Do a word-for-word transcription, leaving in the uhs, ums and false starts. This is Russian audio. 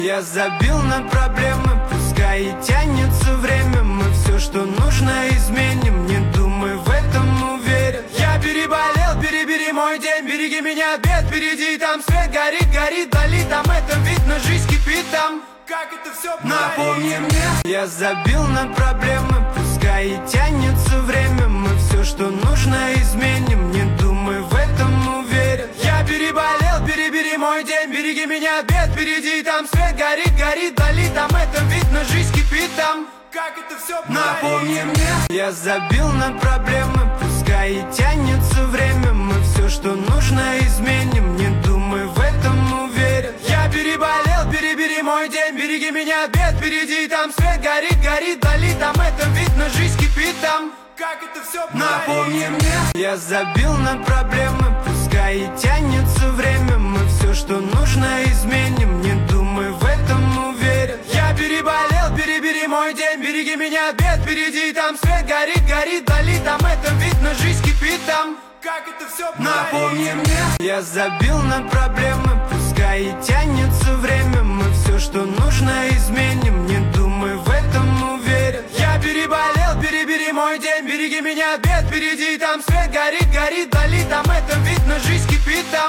Я забил на проблемы, пускай и тянется время. Мы все, что нужно, изменим, не думай, в этом уверен. Я переболел, перебери мой день, береги меня от бед, впереди там свет горит, горит, вдали там это видно, жизнь кипит там. Как это все напомни мне. Я забил на проблемы, пускай и тянется время. Мы все, что нужно, изменим, не думай, в этом уверен. Я переболел, перебери мой день, береги меня от бед, впереди там свет горит, горит, вдали там это видно, жизнь кипит там. Как это все напомни мне. Я забил на проблемы, пускай и тянется время. Мы все, что нужно, изменим, не думай, в этом уверен. Я переболел, перебери мой день, береги меня от бед, впереди там свет горит, горит, вдали там это видно, жизнь кипит там. Как это все напомни мне. Я забил на проблемы, пускай и тянется время. Мы все, что нужно, изменим, не думай, в этом уверен. Я переболел, перебери мой день, береги меня от бед, впереди там свет горит, горит, вдали там это видно, жизнь кипит там. Как это все напомни мне. Я забил на проблемы, пускай и тянется время. Мы все, что нужно, изменим, не думай, в этом уверен. Я переболел, перебери мой день, береги меня от бед, впереди там свет горит, горит, вдали там это видно, жизнь кипит там.